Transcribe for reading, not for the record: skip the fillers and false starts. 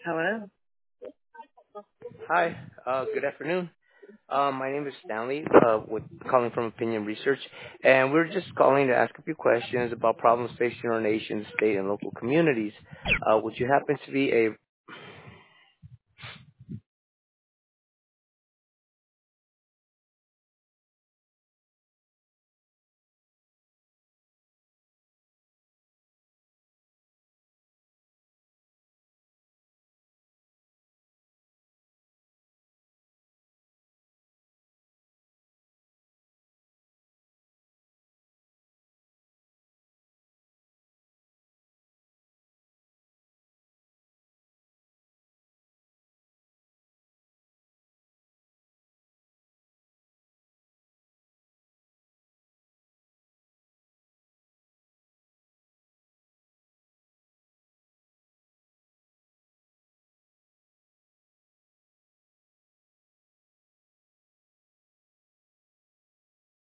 Hello. Hi, good afternoon. My name is Stanley, calling from Opinion Research, and we're just calling to ask a few questions about problems facing our nation, state, and local communities. Would you happen to be a